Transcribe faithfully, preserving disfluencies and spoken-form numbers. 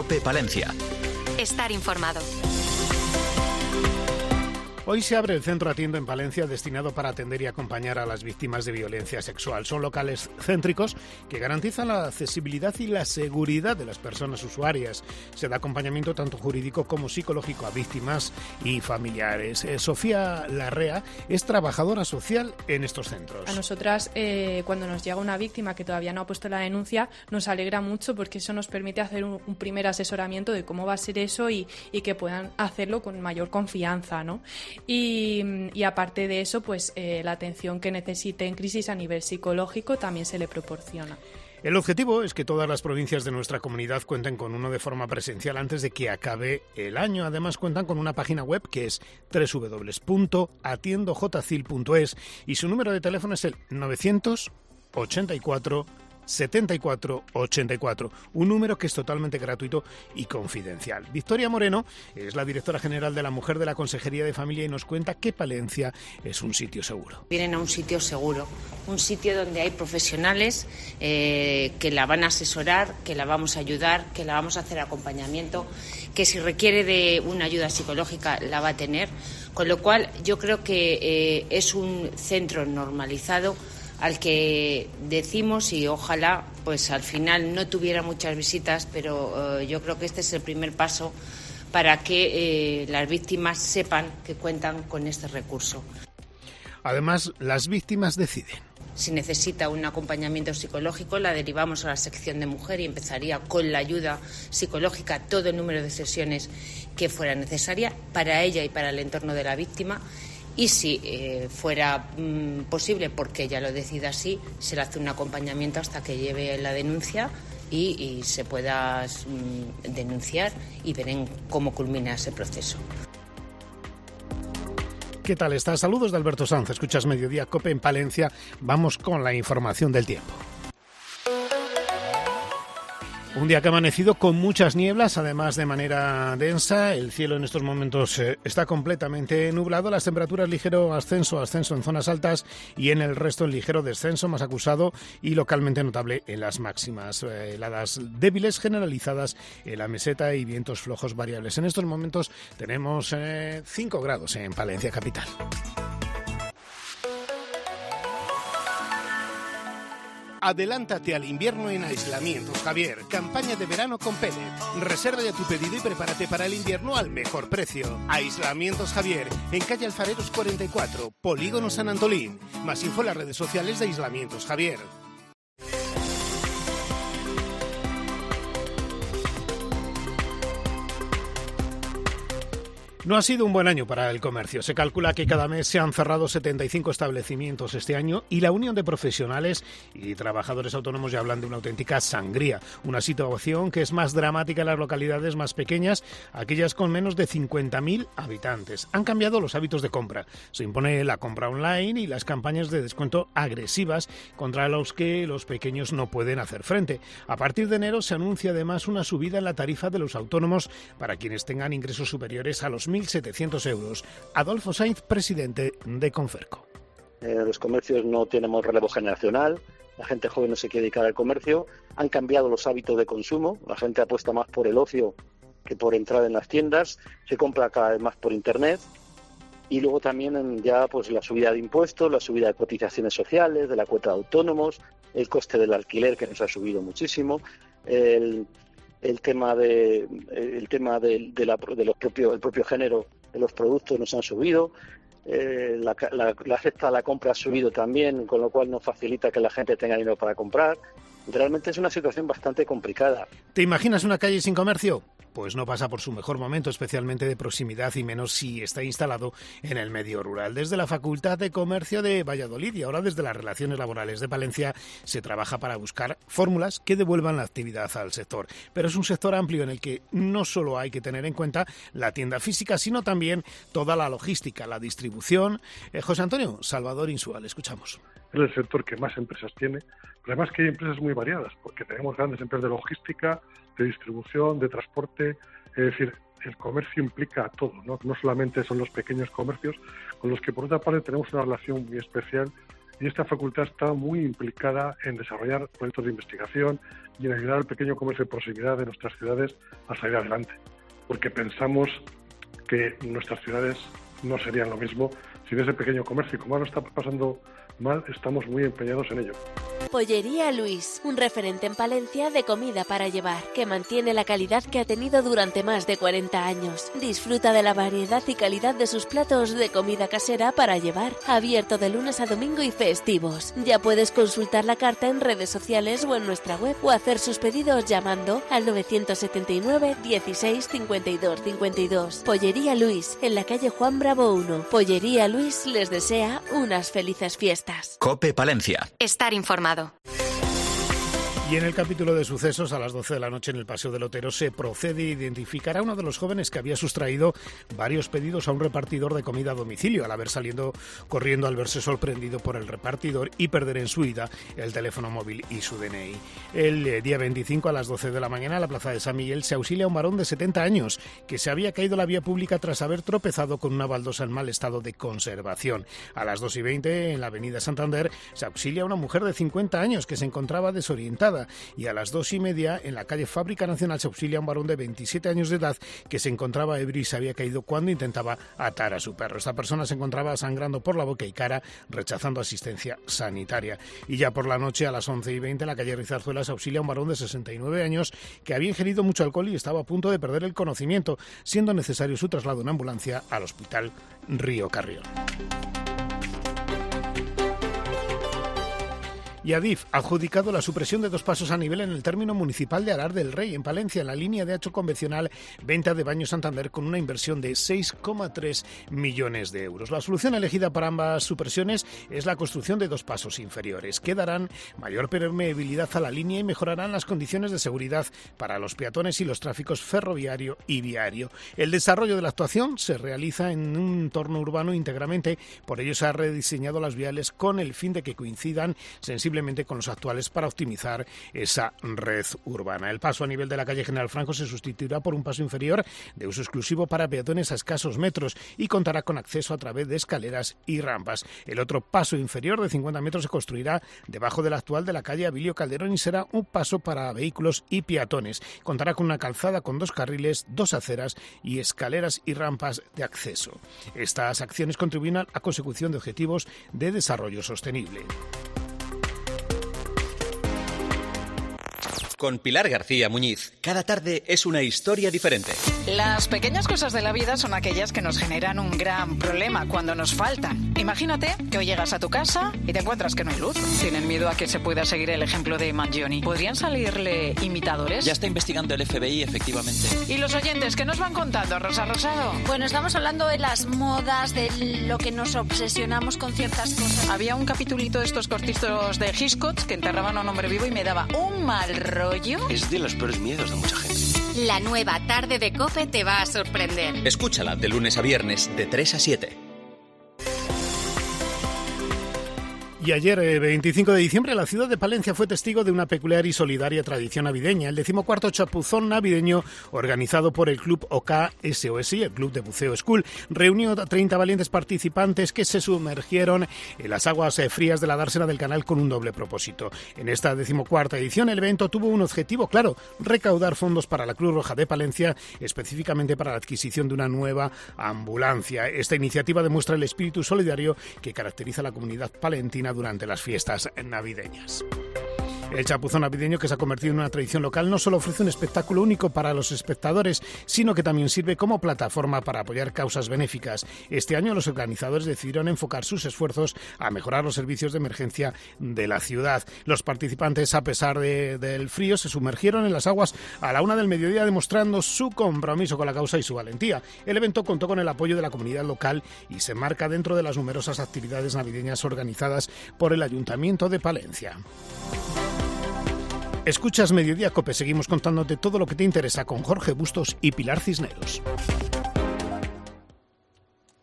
COPE Palencia. Estar informado. Hoy se abre el Centro Atiendo en Palencia, destinado para atender y acompañar a las víctimas de violencia sexual. Son locales céntricos que garantizan la accesibilidad y la seguridad de las personas usuarias. Se da acompañamiento tanto jurídico como psicológico a víctimas y familiares. Eh, Sofía Larrea es trabajadora social en estos centros. A nosotras, eh, cuando nos llega una víctima que todavía no ha puesto la denuncia, nos alegra mucho porque eso nos permite hacer un, un primer asesoramiento de cómo va a ser eso y, y que puedan hacerlo con mayor confianza, ¿no? Y, y aparte de eso, pues eh, la atención que necesite en crisis a nivel psicológico también se le proporciona. El objetivo es que todas las provincias de nuestra comunidad cuenten con uno de forma presencial antes de que acabe el año. Además, cuentan con una página web que es doble u doble u doble u punto atiendo j c i l punto es y su número de teléfono es el novecientos ochenta y cuatro setenta y cuatro ochenta y cuatro, un número que es totalmente gratuito y confidencial. Victoria Moreno es la directora general de la Mujer de la Consejería de Familia y nos cuenta que Palencia es un sitio seguro. Vienen a un sitio seguro, un sitio donde hay profesionales eh, que la van a asesorar, que la vamos a ayudar, que la vamos a hacer acompañamiento, que si requiere de una ayuda psicológica la va a tener, con lo cual yo creo que eh, es un centro normalizado al que decimos y ojalá pues al final no tuviera muchas visitas, pero eh, yo creo que este es el primer paso para que eh, las víctimas sepan que cuentan con este recurso. Además, las víctimas deciden. Si necesita un acompañamiento psicológico, la derivamos a la sección de mujer y empezaría con la ayuda psicológica todo el número de sesiones que fuera necesaria para ella y para el entorno de la víctima. Y si eh, fuera mm, posible, porque ella lo decida así, se le hace un acompañamiento hasta que lleve la denuncia y, y se pueda mm, denunciar y ver cómo culmina ese proceso. ¿Qué tal estás? Saludos de Alberto Sanz. Escuchas Mediodía COPE en Palencia. Vamos con la información del tiempo. Un día que ha amanecido con muchas nieblas, además de manera densa. El cielo en estos momentos eh, está completamente nublado. Las temperaturas ligero ascenso, ascenso en zonas altas y en el resto en ligero descenso, más acusado y localmente notable en las máximas. Eh, heladas débiles generalizadas en la meseta y vientos flojos variables. En estos momentos tenemos eh, cinco grados en Palencia capital. Adelántate al invierno en Aislamientos Javier. Campaña de verano con Pellet. Reserva ya tu pedido y prepárate para el invierno al mejor precio. Aislamientos Javier, en calle Alfareros cuarenta y cuatro, Polígono San Antolín. Más info en las redes sociales de Aislamientos Javier. No ha sido un buen año para el comercio. Se calcula que cada mes se han cerrado setenta y cinco establecimientos este año y la Unión de Profesionales y Trabajadores Autónomos ya hablan de una auténtica sangría. Una situación que es más dramática en las localidades más pequeñas, aquellas con menos de cincuenta mil habitantes. Han cambiado los hábitos de compra. Se impone la compra online y las campañas de descuento agresivas contra los que los pequeños no pueden hacer frente. A partir de enero se anuncia además una subida en la tarifa de los autónomos para quienes tengan ingresos superiores a los mil setecientos euros. Adolfo Sainz, presidente de Conferco. Eh, los comercios no tenemos relevo generacional, la gente joven no se quiere dedicar al comercio, han cambiado los hábitos de consumo, la gente apuesta más por el ocio que por entrar en las tiendas, se compra cada vez más por internet y luego también ya pues la subida de impuestos, la subida de cotizaciones sociales, de la cuota de autónomos, el coste del alquiler que nos ha subido muchísimo, el el tema de el tema de, de, la, de los propios el propio género de los productos nos han subido, eh, la, la, la cesta de la compra ha subido también, con lo cual nos facilita que la gente tenga dinero para comprar. Realmente es una situación bastante complicada. ¿Te imaginas una calle sin comercio? Pues no pasa por su mejor momento, especialmente de proximidad y menos si está instalado en el medio rural. Desde la Facultad de Comercio de Valladolid y ahora desde las Relaciones Laborales de Palencia se trabaja para buscar fórmulas que devuelvan la actividad al sector. Pero es un sector amplio en el que no solo hay que tener en cuenta la tienda física, sino también toda la logística, la distribución. Eh, José Antonio Salvador Insual, escuchamos. Es el sector que más empresas tiene, pero además que hay empresas muy variadas, porque tenemos grandes empresas de logística, de distribución, de transporte, es decir, el comercio implica a todo, ¿no? No solamente son los pequeños comercios, con los que por otra parte tenemos una relación muy especial y esta facultad está muy implicada en desarrollar proyectos de investigación y en ayudar al pequeño comercio de proximidad de nuestras ciudades a salir adelante, porque pensamos que nuestras ciudades no serían lo mismo sin ese pequeño comercio, y como ahora está pasando mal, estamos muy empeñados en ello. Pollería Luis, un referente en Palencia de comida para llevar, que mantiene la calidad que ha tenido durante más de cuarenta años. Disfruta de la variedad y calidad de sus platos de comida casera para llevar, abierto de lunes a domingo y festivos. Ya puedes consultar la carta en redes sociales o en nuestra web, o hacer sus pedidos llamando al novecientos setenta y nueve dieciséis cincuenta y dos cincuenta y dos. Pollería Luis, en la calle Juan Bravo uno. Pollería Luis les desea unas felices fiestas. COPE Palencia. Estar informado. Y en el capítulo de sucesos, a las doce de la noche en el Paseo del Otero, se procede a identificar a uno de los jóvenes que había sustraído varios pedidos a un repartidor de comida a domicilio, al haber salido corriendo al verse sorprendido por el repartidor y perder en su huida el teléfono móvil y su D N I. El día veinticinco, a las doce de la mañana, en la plaza de San Miguel, se auxilia a un varón de setenta años que se había caído a la vía pública tras haber tropezado con una baldosa en mal estado de conservación. A las dos y veinte, en la avenida Santander, se auxilia a una mujer de cincuenta años que se encontraba desorientada. Y a las dos y media, en la calle Fábrica Nacional, se auxilia a un varón de veintisiete años de edad que se encontraba ebrio y se había caído cuando intentaba atar a su perro. Esta persona se encontraba sangrando por la boca y cara, rechazando asistencia sanitaria. Y ya por la noche, a las once y veinte, en la calle Rizarzuela, se auxilia a un varón de sesenta y nueve años que había ingerido mucho alcohol y estaba a punto de perder el conocimiento, siendo necesario su traslado en ambulancia al Hospital Río Carrión. Y Adif ha adjudicado la supresión de dos pasos a nivel en el término municipal de Alar del Rey, en Palencia, en la línea de Hacho convencional Venta de Baños Santander, con una inversión de seis coma tres millones de euros. La solución elegida para ambas supresiones es la construcción de dos pasos inferiores, que darán mayor permeabilidad a la línea y mejorarán las condiciones de seguridad para los peatones y los tráficos ferroviario y viario. El desarrollo de la actuación se realiza en un entorno urbano íntegramente, por ello se han rediseñado las viales con el fin de que coincidan sensiblemente con los actuales para optimizar esa red urbana. El paso a nivel de la calle General Franco se sustituirá por un paso inferior de uso exclusivo para peatones a escasos metros y contará con acceso a través de escaleras y rampas. El otro paso inferior de cincuenta metros se construirá debajo del actual de la calle Abilio Calderón y será un paso para vehículos y peatones. Contará con una calzada con dos carriles, dos aceras y escaleras y rampas de acceso. Estas acciones contribuirán a la consecución de objetivos de desarrollo sostenible. Con Pilar García Muñiz, cada tarde es una historia diferente. Las pequeñas cosas de la vida son aquellas que nos generan un gran problema cuando nos faltan. Imagínate que hoy llegas a tu casa y te encuentras que no hay luz. Tienen miedo a que se pueda seguir el ejemplo de Mangione. ¿Podrían salirle imitadores? Ya está investigando el F B I, efectivamente. ¿Y los oyentes qué nos van contando, Rosa Rosado? Bueno, estamos hablando de las modas, de lo que nos obsesionamos con ciertas cosas. Había un capitulito de estos cortitos de Hitchcock que enterraban a un hombre vivo y me daba un mal rollo. Es de los peores miedos de mucha gente. La nueva tarde de COPE te va a sorprender. Escúchala de lunes a viernes, de tres a siete. Y ayer, veinticinco de diciembre, la ciudad de Palencia fue testigo de una peculiar y solidaria tradición navideña, el decimocuarto chapuzón navideño organizado por el Club O K S O S, el Club de Buceo School. Reunió a treinta valientes participantes que se sumergieron en las aguas frías de la dársena del canal con un doble propósito. En esta decimocuarta edición, el evento tuvo un objetivo claro: recaudar fondos para la Cruz Roja de Palencia, específicamente para la adquisición de una nueva ambulancia. Esta iniciativa demuestra el espíritu solidario que caracteriza a la comunidad palentina durante las fiestas navideñas. El chapuzón navideño, que se ha convertido en una tradición local, no solo ofrece un espectáculo único para los espectadores, sino que también sirve como plataforma para apoyar causas benéficas. Este año los organizadores decidieron enfocar sus esfuerzos a mejorar los servicios de emergencia de la ciudad. Los participantes, a pesar de, del frío, se sumergieron en las aguas a la una del mediodía, demostrando su compromiso con la causa y su valentía. El evento contó con el apoyo de la comunidad local y se marca dentro de las numerosas actividades navideñas organizadas por el Ayuntamiento de Palencia. Escuchas Mediodía COPE, seguimos contándote todo lo que te interesa con Jorge Bustos y Pilar Cisneros.